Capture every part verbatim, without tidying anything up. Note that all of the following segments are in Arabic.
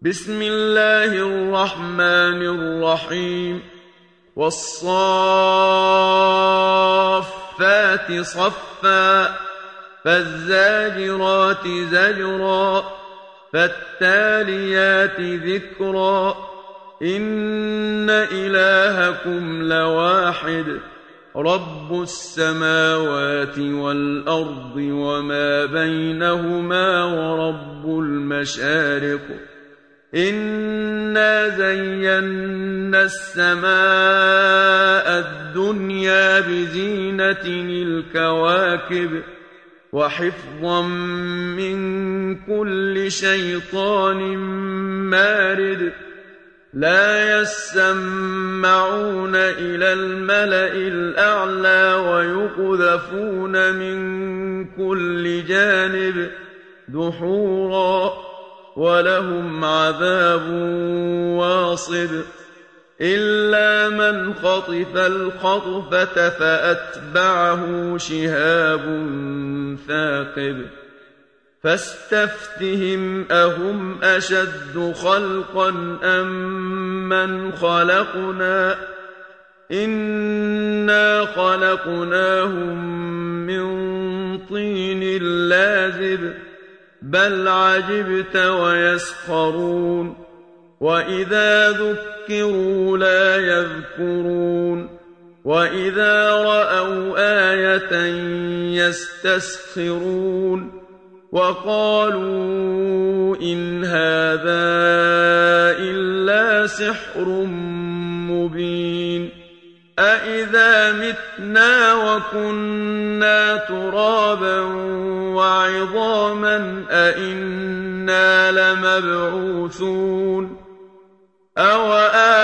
بسم الله الرحمن الرحيم والصافات صفا فالزاجرات زجرا فالتاليات ذكرا إن إلهكم لواحد رب السماوات والأرض وما بينهما ورب المشارق إنا زينا السماء الدنيا بزينة الكواكب وحفظا من كل شيطان مارد لا يسمعون إلى الملأ الأعلى ويقذفون من كل جانب دحورا ولهم عذاب واصب إلا من خطف الخطفة فأتبعه شهاب ثاقب فاستفتهم أهم أشد خلقا أم من خلقنا إنا خلقناهم من طين لازب بل عجبت ويسخرون وإذا ذكروا لا يذكرون وإذا رأوا آية يستسخرون وقالوا إن هذا إلا سحر مبين أإذا متنا وكنا ترابا وعظاما أإنا لمبعوثون أو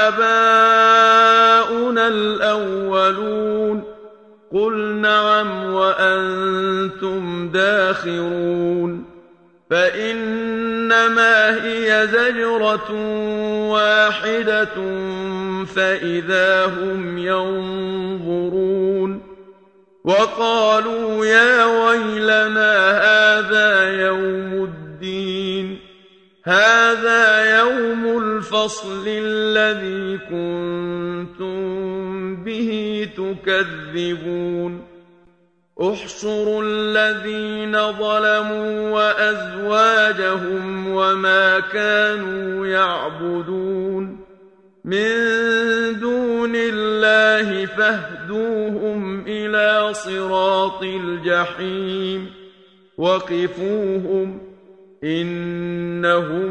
آباؤنا الأولون قل نعم وأنتم داخرون فإنما هي زجرة واحدة فإذا هم ينظرون وقالوا يا ويلنا هذا يوم الدين هذا يوم الفصل الذي كنتم به تكذبون احشروا الذين ظلموا وأزواجهم وما كانوا يعبدون من دون الله فاهدوهم إلى صراط الجحيم وقفوهم إنهم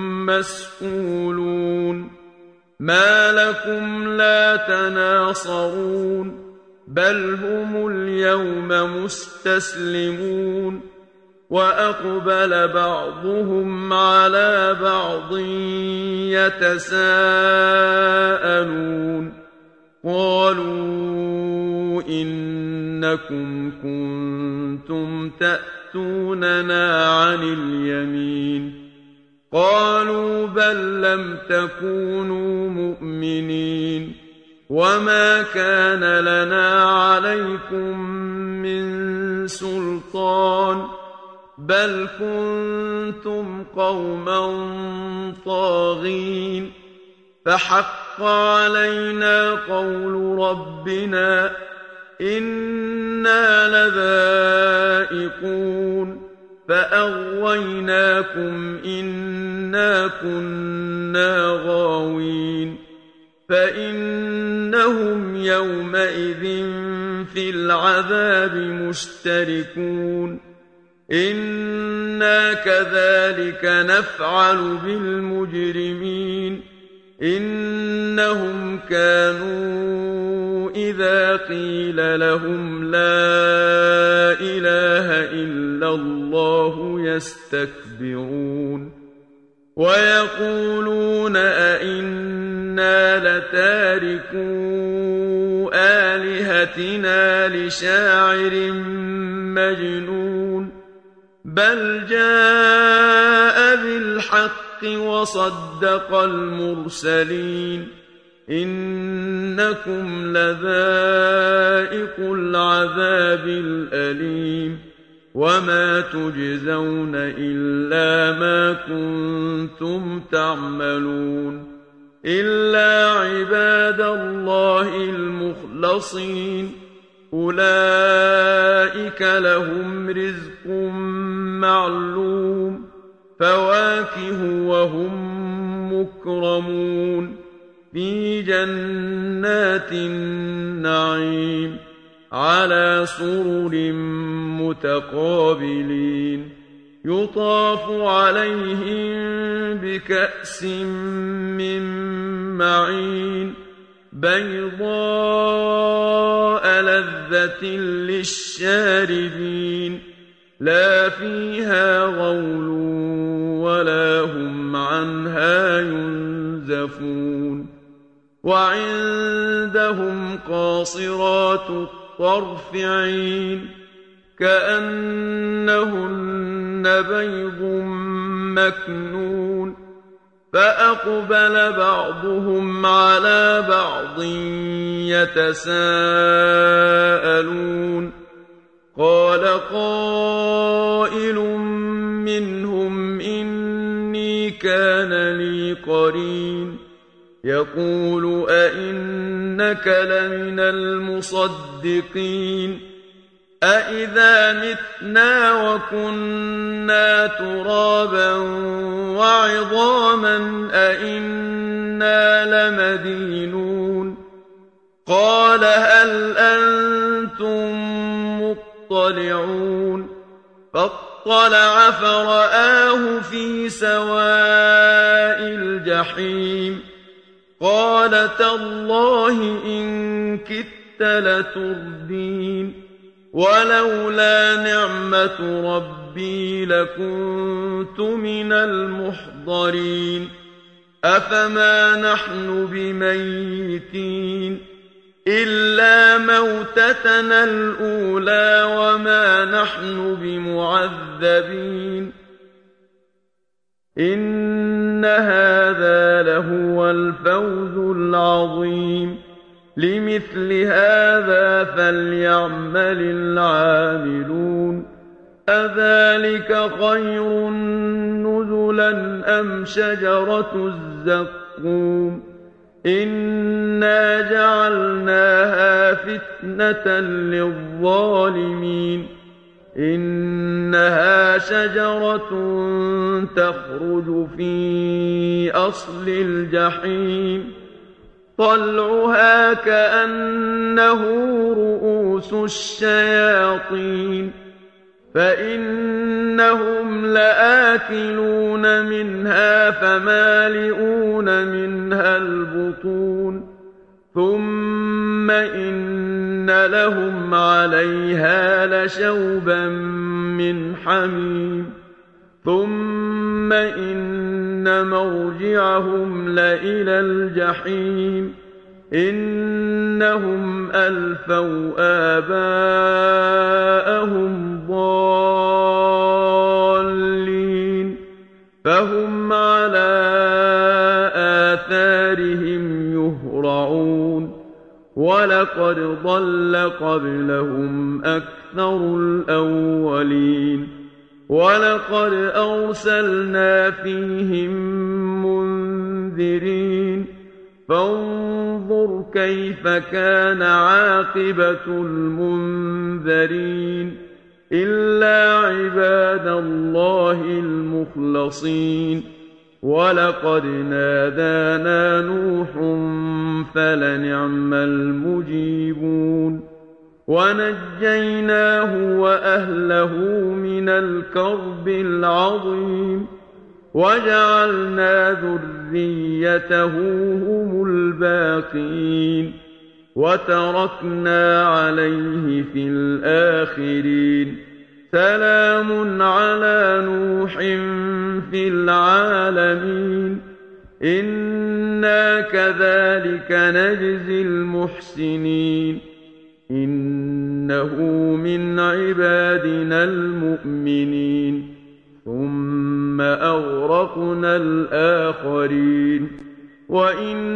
مسئولون ما لكم لا تناصرون بل هم اليوم مستسلمون وأقبل بعضهم على بعض يتساءلون قالوا إنكم كنتم تأتوننا عن اليمين قالوا بل لم تكونوا مؤمنين وما كان لنا عليكم من سلطان بل كنتم قوما طاغين فحق علينا قول ربنا إنا لذائقون فأغويناكم إنا كنا غاوين فإنهم يومئذ في العذاب مشتركون إنا كذلك نفعل بالمجرمين إنهم كانوا إذا قيل لهم لا إله إلا الله يستكبرون ويقولون أئنا لتاركو آلهتنا لشاعر مجنون بل جاء بالحق وصدق المرسلين إنكم لذائقو العذاب الأليم وما تجزون إلا ما كنتم تعملون إلا عباد الله المخلصين أولئك لهم رزق معلوم فواكه وهم مكرمون في جنات النعيم على سرر متقابلين يطاف عليهم بكأس من معين بيضاء لذة للشاربين لا فيها غول ولا هم عنها ينزفون وعندهم قاصرات الطرف عين كأنهن بيض مكنون فأقبل بعضهم على بعض يتساءلون قال قائل منهم إني كان لي قرين يقول أئنك لمن المصدقين أإذا متنا وكنا ترابا وعظاما أئنا لمدينون قال هل أنتم مطلعون فاطلع فرآه في سواء الجحيم قال تالله إن كدت لتردين ولولا نعمة ربي لكنت من المحضرين أفما نحن بميتين إلا موتتنا الأولى وما نحن بمعذبين إن هذا لهو الفوز العظيم لمثل هذا فليعمل العاملون أذلك خير نزلا أم شجرة الزقوم إنا جعلناها فتنة للظالمين إنها شجرة تخرج في أصل الجحيم طلعها كأنه رؤوس الشياطين فإنهم لآكلون منها فمالئون منها البطون ثم إن لهم عليها لشوبا من حميم ثم إن مرجعهم لإلى الجحيم إنهم ألفوا آباءهم ضالين فهم على آثارهم يهرعون ولقد ضل قبلهم أكثر الأولين ولقد أرسلنا فيهم منذرين فانظر كيف كان عاقبة المنذرين إلا عباد الله المخلصين ولقد نادانا نوح فلنعم المجيبون ونجيناه وأهله من الكرب العظيم وجعلنا ذريته هم الباقين وتركنا عليه في الآخرين سلام على نوح في العالمين إنا كذلك نجزي المحسنين إنه من عبادنا المؤمنين ثم أغرقنا الآخرين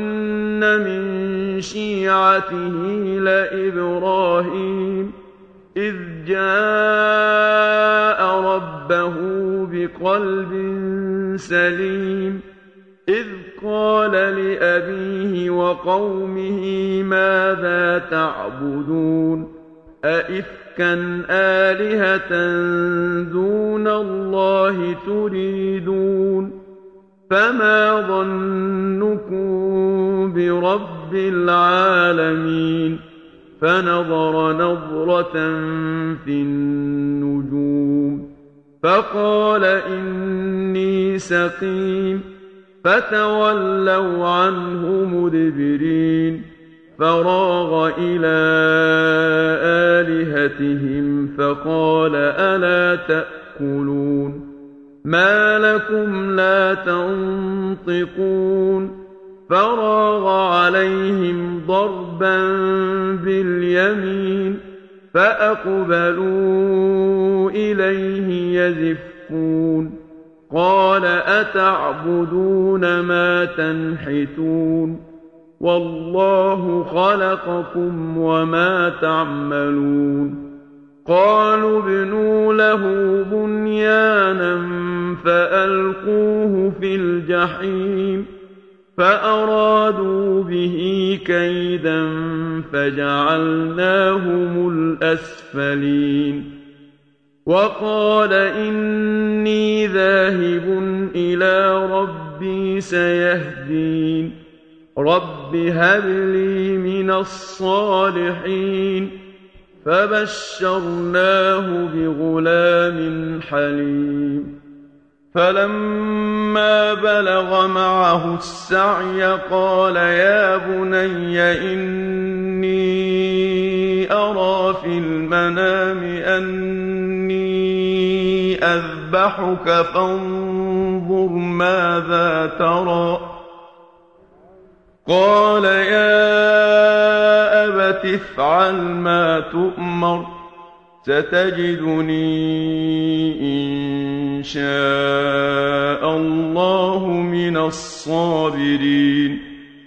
وإن من شيعته لإبراهيم إذ جاء ربه بقلب سليم إذ قال لأبيه وقومه ماذا تعبدون أئفكا آلهة دون الله تريدون فما ظنكم برب العالمين فنظر نظرة في النجوم فقال إني سقيم فتولوا عنه مدبرين فراغ إلى آلهتهم فقال ألا تأكلون ما لكم لا تنطقون فراغ عليهم ضربا باليمين فأقبلوا إليه يزفون قال أتعبدون ما تنحتون والله خلقكم وما تعملون قالوا ابنوا له بنيانا فألقوه في الجحيم فأرادوا به كيدا فجعلناهم الأسفلين وقال إني ذاهب إلى ربي سيهدين رب هب لي من الصالحين فبشرناه بغلام حليم فلما بلغ معه السعي قال يا بني إني أرى في المنام أني أذبحك فانظر ماذا ترى قال يا أبت افعل ما تؤمر ستجدني إن شاء الله من الصابرين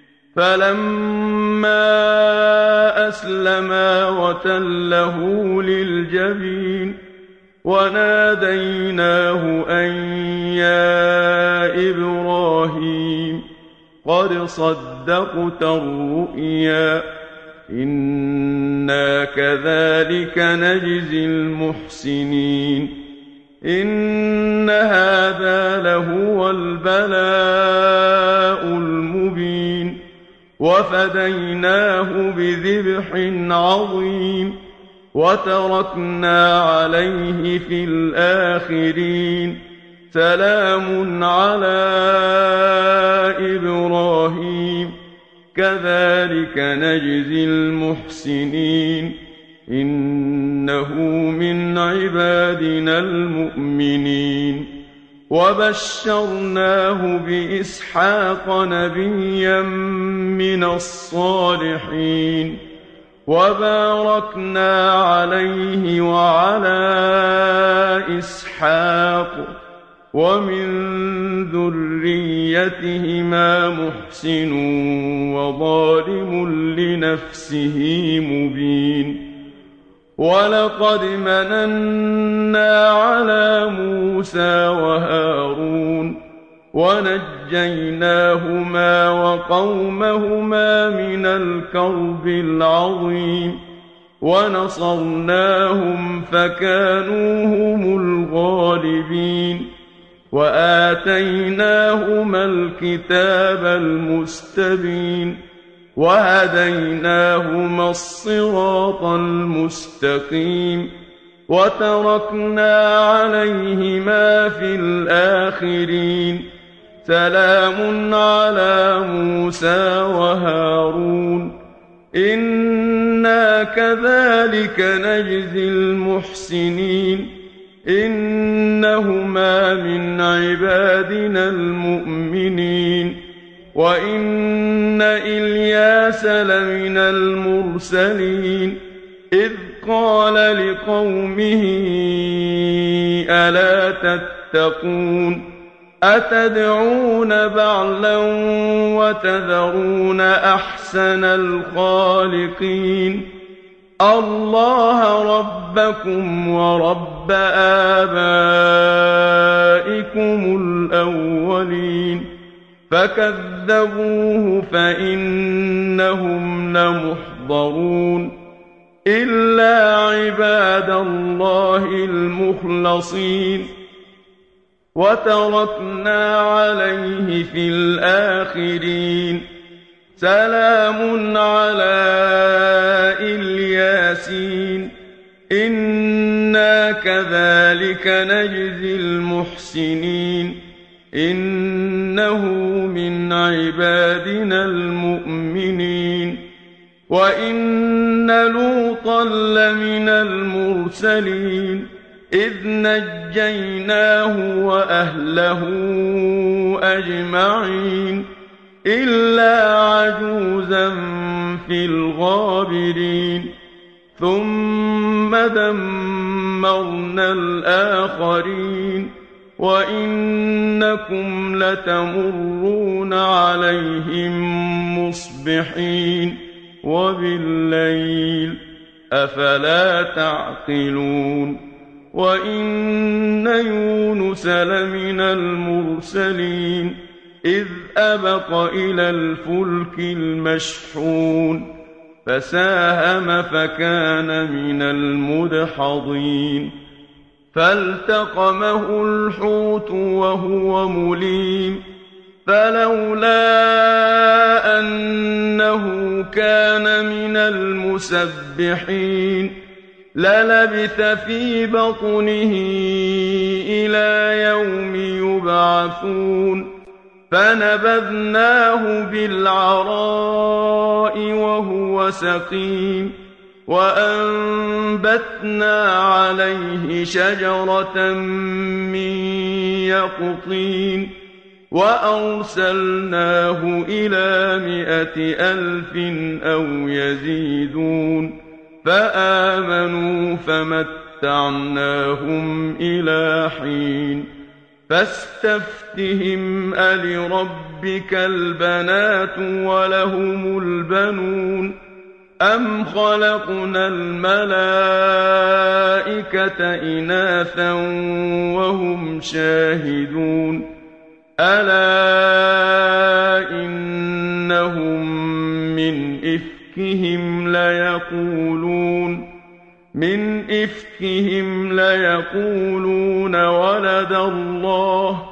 فلما أسلما وتله للجبين وناديناه أن يا إبراهيم قد صدقت الرؤيا إنا كذلك نجزي المحسنين إن هذا لهو البلاء المبين وفديناه بذبح عظيم وتركنا عليه في الآخرين سلام على إبراهيم كذلك نجزي المحسنين إنه من عبادنا المؤمنين وبشرناه بإسحاق نبيا من الصالحين وباركنا عليه وعلى إسحاق ومن ذريتهما محسن وظالم لنفسه مبين ولقد مننا على موسى وهارون ونجيناهما وقومهما من الكرب العظيم ونصرناهم فكانوا هم الغالبين وآتيناهما الكتاب المستبين وهديناهما الصراط المستقيم وتركنا عليهما في الآخرين سلام على موسى وهارون إنا كذلك نجزي المحسنين إنهما من عبادنا المؤمنين وإن إلياس لمن المرسلين إذ قال لقومه ألا تتقون أتدعون بعلا وتذرون أحسن الخالقين الله ربكم ورب آبائكم الأولين فكذبوه فإنهم لمحضرون إلا عباد الله المخلصين وتركنا عليه في الآخرين سلام على الياسين إنا كذلك نجزي المحسنين إنه من عبادنا المؤمنين وإن لوطا لمن المرسلين إذ نجيناه وأهله أجمعين إلا عجوزا في الغابرين ثم دمرنا الآخرين وإنكم لتمرون عليهم مصبحين وبالليل أفلا تعقلون وإن يونس لمن المرسلين إذ أبق إلى الفلك المشحون فساهم فكان من المدحضين فالتقمه الحوت وهو مليم فلولا أنه كان من المسبحين للبث في بطنه إلى يوم يبعثون فنبذناه بالعراء وهو سقيم وأنبتنا عليه شجرة من يقطين وأرسلناه إلى مائة ألف أو يزيدون فآمنوا فمتعناهم إلى حين فاستفتهم ألربك البنات ولهم البنون أم خلقنا الملائكة إناثا وهم شاهدون ألا إنهم من إفكهم ليقولون من إفكهم ليقولون ولد الله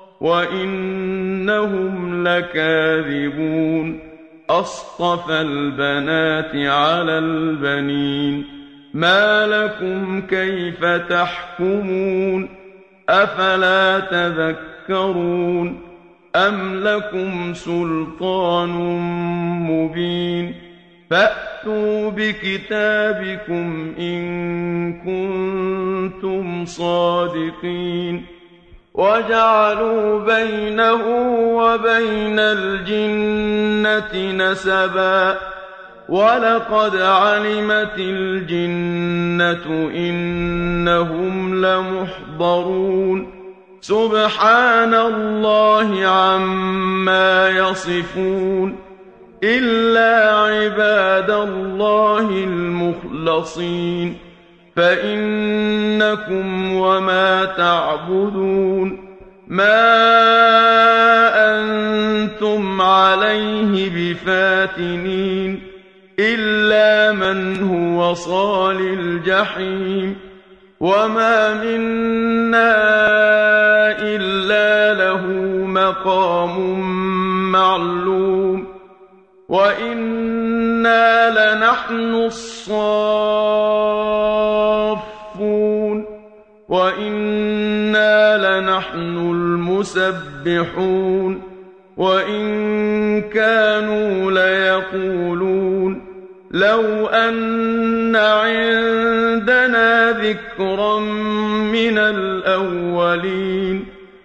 وإنهم لكاذبون أصطفى البنات على البنين ما لكم كيف تحكمون أفلا تذكرون أم لكم سلطان مبين فأتوا بكتابكم إن كنتم صادقين وجعلوا بينه وبين الجنة نسبا ولقد علمت الجنة إنهم لمحضرون سبحان الله عما يصفون إلا عباد الله المخلصين فإنكم وما تعبدون ما أنتم عليه بفاتنين إلا من هو صال الجحيم وما منا إلا له مقام معلوم وإنا لنحن الصافون وإنا لنحن المسبحون وإن كانوا ليقولون لو أن عندنا ذكرا من الأولين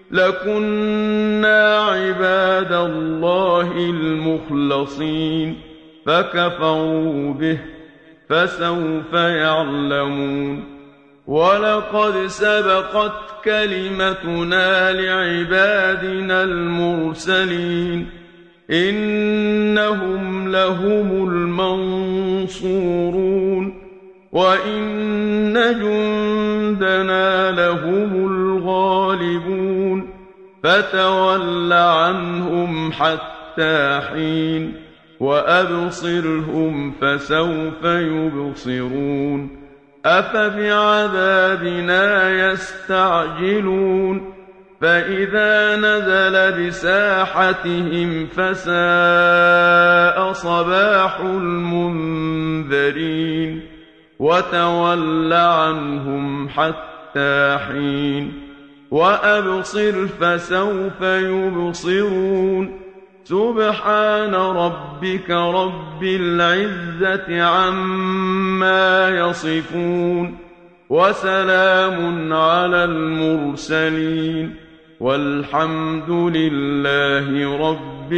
لكنا عباد الله المخلصين فكفروا به فسوف يعلمون ولقد سبقت كلمتنا لعبادنا المرسلين إنهم لهم المنصورون وَإِنَّ جُندَنَا لَهُمُ الْغَالِبُونَ فَتَوَلَّ عَنْهُمْ حَتَّىٰ حِينٍ وَأَبْصِرْهُمْ فَسَوْفَ يُبْصِرُونَ أَفَبِعَذَابِنَا يَسْتَعْجِلُونَ فَإِذَا نَزَلَ بِسَاحَتِهِمْ فَسَاءَ صَبَاحُ الْمُنذَرِينَ وَتَوَلَّ عَنْهُمْ حَتَّىٰ حِينٍ وَأَبْصِرْ فَسَوْفَ يُبْصِرُونَ سُبْحَانَ رَبِّكَ رَبِّ الْعِزَّةِ عَمَّا يَصِفُونَ وَسَلَامٌ عَلَى الْمُرْسَلِينَ وَالْحَمْدُ لِلَّهِ رَبِّ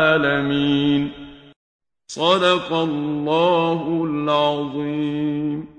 الْعَالَمِينَ. صدق الله العظيم.